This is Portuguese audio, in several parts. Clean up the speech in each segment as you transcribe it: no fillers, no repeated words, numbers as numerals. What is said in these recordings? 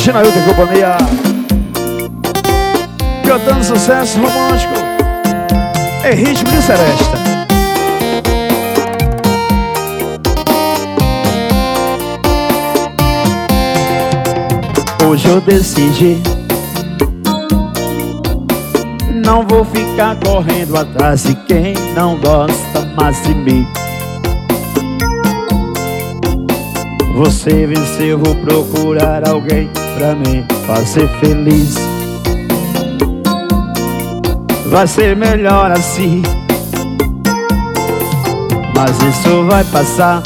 Ginailton e companhia, cantando sucesso romântico em ritmo de seresta. Hoje eu decidi, não vou ficar correndo atrás de quem não gosta mais de mim. Você venceu, vou procurar alguém pra me fazer feliz. Vai ser melhor assim, mas isso vai passar.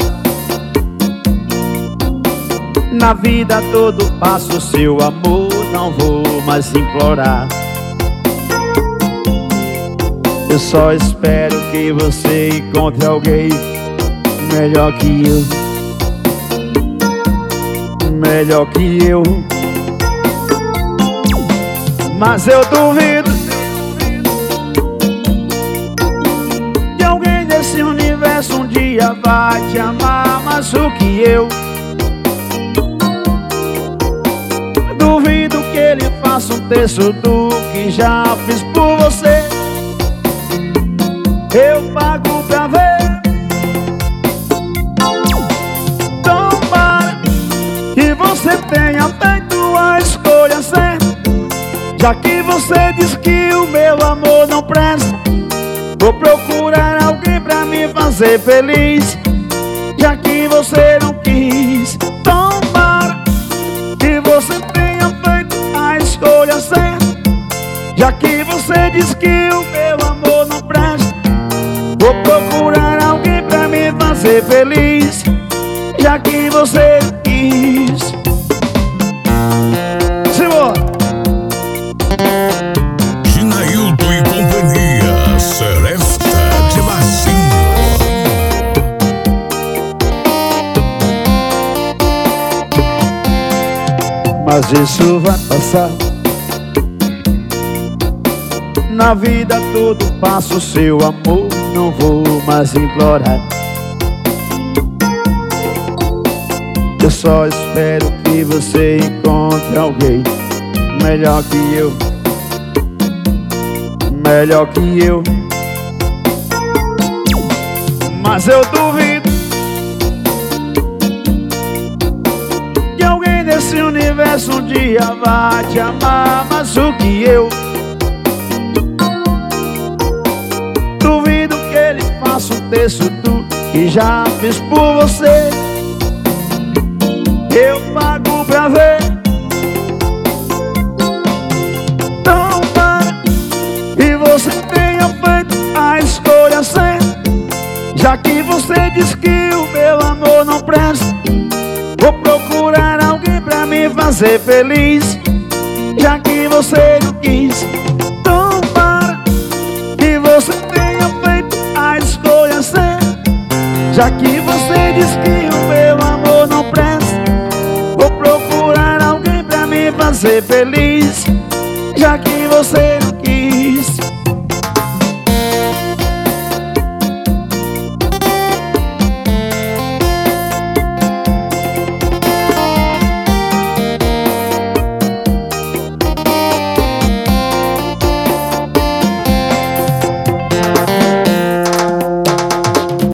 Na vida todo passo o seu amor, não vou mais implorar. Eu só espero que você encontre alguém melhor que eu, melhor que eu. Mas eu duvido que alguém desse universo um dia vai te amar mais do que eu. Duvido que ele faça um terço do que já fiz por você. Eu pago pra ver. Tomara que você tenha feito a escolha certa, já que você diz que o meu amor não presta. Vou procurar alguém pra me fazer feliz, já que você não quis. Tomara que você tenha feito a escolha certa, já que você diz que o meu amor não presta. Vou procurar alguém pra me fazer feliz, já que você quis. Senhor Ginailton e companhia, Seresta de Marcinho. Mas isso vai passar. Na vida tudo passa o seu amor, não vou mais implorar. Eu só espero que você encontre alguém melhor que eu, melhor que eu. Mas eu duvido que alguém desse universo um dia vai te amar mais do que eu. Duvido que ele faça um terço do que já fiz por você. Eu pago pra ver. Tomara que você tenha feito a escolha certa, já que você diz que o meu amor não presta. Vou procurar alguém pra me fazer feliz, já que você não quis. Tomara que você tenha feito a escolha certa, já que você diz que o meu amor não presta. Vou procurar alguém pra me fazer feliz, já que você não